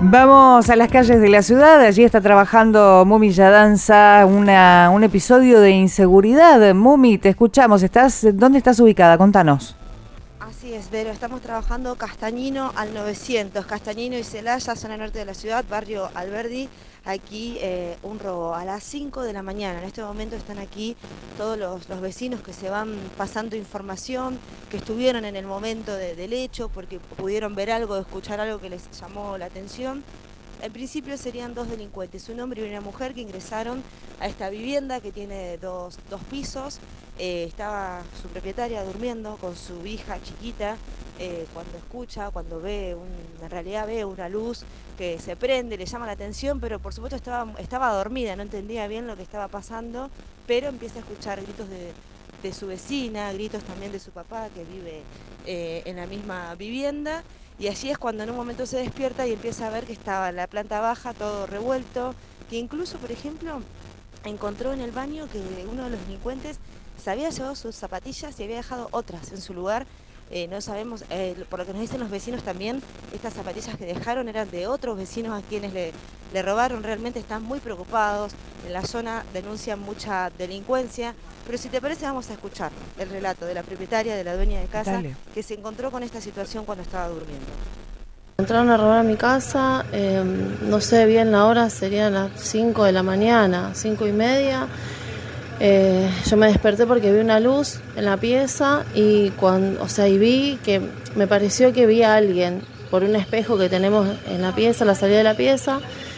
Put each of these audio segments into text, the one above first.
Vamos a las calles de la ciudad. Allí está trabajando Mumi Yadanza, un episodio de inseguridad. Mumi, te escuchamos. ¿Dónde estás ubicada? Contanos. Así es, Vero. Estamos trabajando Castañino al 900. Castañino y Celaya, zona norte de la ciudad, barrio Alberdi. Aquí un robo a las 5 de la mañana. En este momento están aquí todos los vecinos que se van pasando información, que estuvieron en el momento del hecho porque pudieron ver algo, escuchar algo que les llamó la atención. En principio serían dos delincuentes, un hombre y una mujer, que ingresaron a esta vivienda que tiene dos pisos. Estaba su propietaria durmiendo con su hija chiquita. Cuando ve, en realidad ve una luz que se prende, le llama la atención, pero por supuesto estaba dormida, no entendía bien lo que estaba pasando, pero empieza a escuchar gritos de su vecina, gritos también de su papá, que vive en la misma vivienda, y allí es cuando en un momento se despierta y empieza a ver que estaba en la planta baja todo revuelto, que incluso, por ejemplo, encontró en el baño que uno de los delincuentes se había llevado sus zapatillas y había dejado otras en su lugar. No sabemos, por lo que nos dicen los vecinos también, estas zapatillas que dejaron eran de otros vecinos a quienes le robaron. Realmente están muy preocupados. En la zona denuncian mucha delincuencia. Pero si te parece, vamos a escuchar el relato de la propietaria, de la dueña de casa. Dale. Que se encontró con esta situación cuando estaba durmiendo. Entraron a robar a mi casa, no sé bien la hora, serían las 5 de la mañana, 5:30. Yo me desperté porque vi una luz en la pieza y vi que me pareció que vi a alguien por un espejo que tenemos en la pieza, a la salida de la pieza.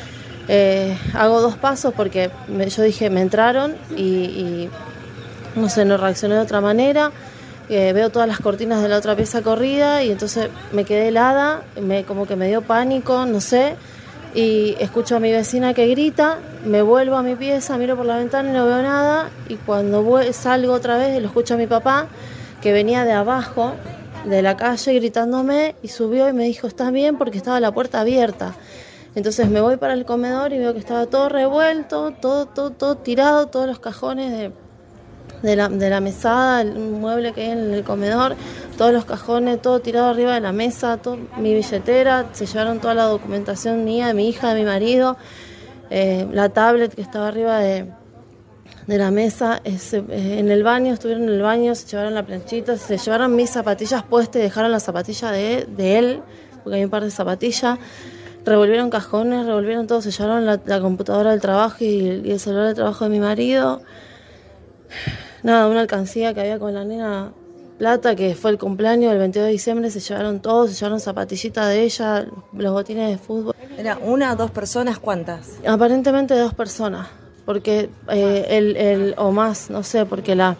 Hago 2 pasos porque yo dije, me entraron y no sé, no reaccioné de otra manera. Veo todas las cortinas de la otra pieza corrida y entonces me quedé helada, como que me dio pánico, no sé. Y escucho a mi vecina que grita, me vuelvo a mi pieza, miro por la ventana y no veo nada, y cuando salgo otra vez lo escucho a mi papá, que venía de abajo de la calle gritándome, y subió y me dijo, ¿estás bien? Porque estaba la puerta abierta. Entonces me voy para el comedor y veo que estaba todo revuelto, todo tirado, todos los cajones de la mesada, el mueble que hay en el comedor, todos los cajones, todo tirado arriba de la mesa, mi billetera, se llevaron toda la documentación mía, de mi hija, de mi marido, la tablet que estaba arriba de la mesa, en el baño, estuvieron en el baño, se llevaron la planchita, se llevaron mis zapatillas puestas y dejaron las zapatillas de él, porque hay un par de zapatillas. Revolvieron cajones, revolvieron todo, se llevaron la computadora del trabajo y el celular del trabajo de mi marido. Nada, una alcancía que había con la nena Plata, que fue el cumpleaños el 22 de diciembre, se llevaron todo, se llevaron zapatillitas de ella, los botines de fútbol. ¿Era una o 2 personas? ¿Cuántas? Aparentemente 2 personas, porque o más, no sé, porque la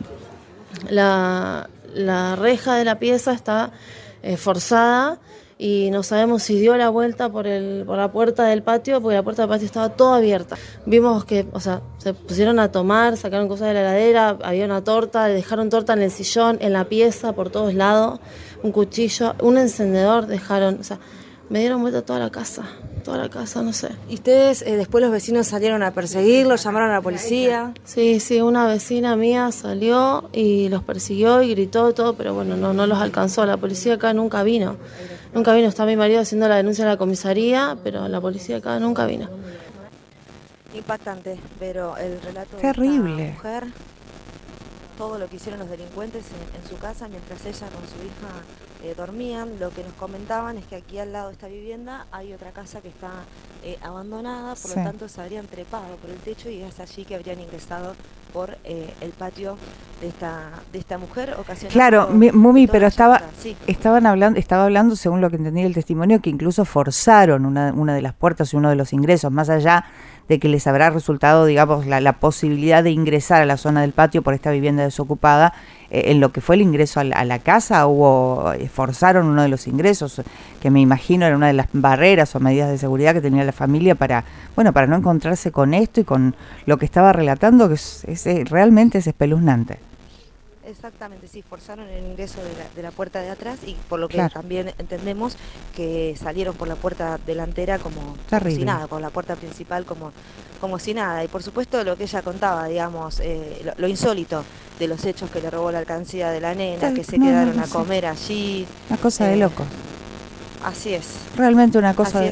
reja de la pieza está forzada y no sabemos si dio la vuelta por la puerta del patio, porque la puerta del patio estaba toda abierta. Vimos que, se pusieron a tomar, sacaron cosas de la heladera, había una torta, dejaron torta en el sillón, en la pieza, por todos lados, un cuchillo, un encendedor dejaron, me dieron vuelta toda la casa, no sé. ¿Y ustedes, después los vecinos salieron a perseguirlos, llamaron a la policía? Sí, una vecina mía salió y los persiguió y gritó todo, pero bueno, no los alcanzó. La policía acá nunca vino, está mi marido haciendo la denuncia a la comisaría, pero la policía acá nunca vino. Impactante, pero el relato terrible. De esta mujer, todo lo que hicieron los delincuentes en su casa mientras ella con su hija dormían. Lo que nos comentaban es que aquí al lado de esta vivienda hay otra casa que está abandonada, por lo tanto se habrían trepado por el techo y es allí que habrían ingresado por el patio de esta mujer, ocasionando... Claro, Mumi, pero estaba hablando, según lo que entendí del testimonio, que incluso forzaron una de las puertas y uno de los ingresos, más allá de que les habrá resultado, digamos, la posibilidad de ingresar a la zona del patio por esta vivienda desocupada. En lo que fue el ingreso a la casa, forzaron uno de los ingresos, que me imagino era una de las barreras o medidas de seguridad que tenía la familia para no encontrarse con esto y con lo que estaba relatando, que realmente es espeluznante. Exactamente, sí, forzaron el ingreso de la puerta de atrás y por lo que claro. También entendemos que salieron por la puerta delantera como si nada, por la puerta principal como si nada. Y por supuesto lo que ella contaba, digamos, lo insólito de los hechos, que le robó la alcancía de la nena, que se quedaron a comer allí. Una cosa de locos. Así es. Realmente una cosa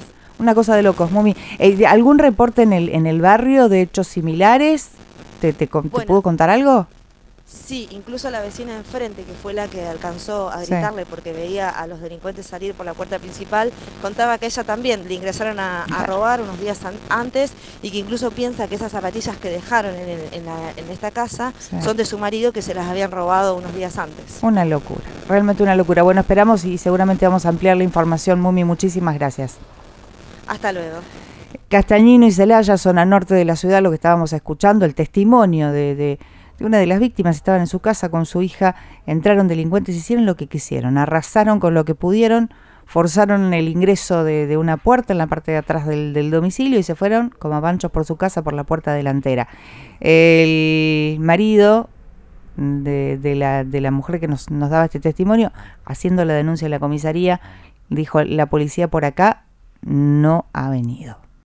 Una cosa de locos, Mumi. ¿Algún reporte en el barrio de hechos similares? ¿Te pudo contar algo? Sí, incluso la vecina de enfrente, que fue la que alcanzó a gritarle porque veía a los delincuentes salir por la puerta principal, contaba que ella también le ingresaron a robar unos días antes y que incluso piensa que esas zapatillas que dejaron en esta casa son de su marido, que se las habían robado unos días antes. Una locura, realmente una locura. Bueno, esperamos y seguramente vamos a ampliar la información. Mumi, muchísimas gracias. Hasta luego. Castañino y Celaya, zona norte de la ciudad, lo que estábamos escuchando, el testimonio de una de las víctimas. Estaban en su casa con su hija, entraron delincuentes, hicieron lo que quisieron, arrasaron con lo que pudieron, forzaron el ingreso de una puerta en la parte de atrás del domicilio y se fueron como panchos por su casa por la puerta delantera. El marido de la mujer que nos daba este testimonio, haciendo la denuncia en la comisaría, dijo: la policía por acá no ha venido.